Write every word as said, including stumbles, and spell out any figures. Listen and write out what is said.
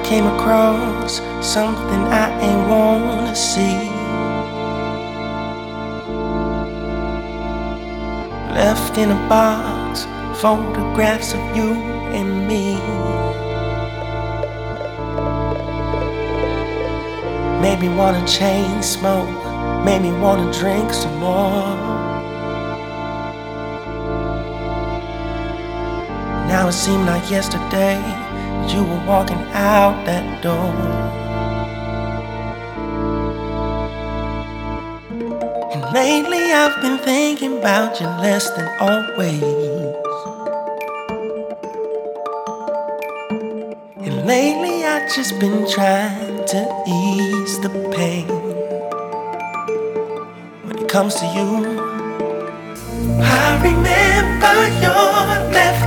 came across something I ain't wanna see. Left in a box, photographs of you and me. Made me wanna chain smoke, made me wanna drink some more. Now it seemed like yesterday you were walking out that door. And lately I've been thinking about you less than always. And lately I've just been trying to ease the pain. When it comes to you, I remember your left